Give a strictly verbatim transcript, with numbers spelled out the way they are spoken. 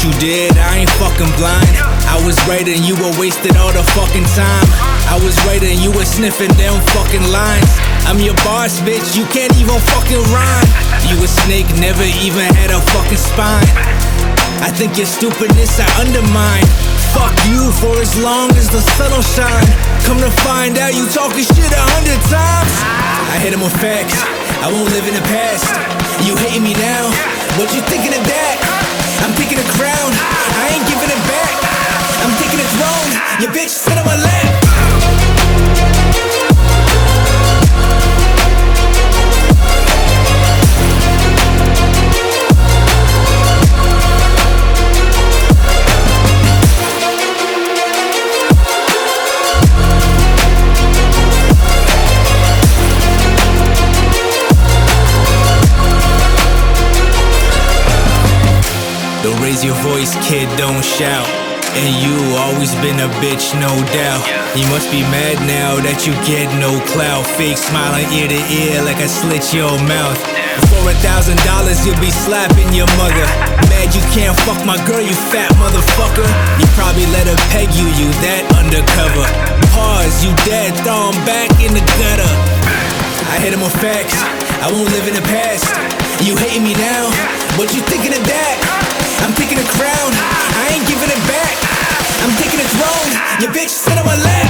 what you did, I ain't fucking blind. I was right and you were wasted all the fucking time. I was right and you were sniffing them fucking lines. I'm your boss, bitch, you can't even fucking rhyme. You a snake, never even had a fucking spine. I think your stupidness I undermine. Fuck you for as long as the sun will shine. Come to find out you talking shit a hundred times. I hit him with facts, I won't live in the past. You hating me now, what you thinking of that? I'm taking a crown, I ain't giving it back. I'm taking a throne, your bitch sit on my lap. Don't raise your voice, kid, don't shout. And you always been a bitch, no doubt. You must be mad now that you get no clout. Fake smiling ear to ear like I slit your mouth. For a thousand dollars you'll be slapping your mother. Mad you can't fuck my girl, you fat motherfucker. You probably let her peg you, you that undercover. Pause, you dead, throw him back in the gutter. I hit him with facts, I won't live in the past. You hating me now, what you thinking of that? I'm taking a crown, I ain't giving it back. I'm taking a throne, your bitch sit on my lap.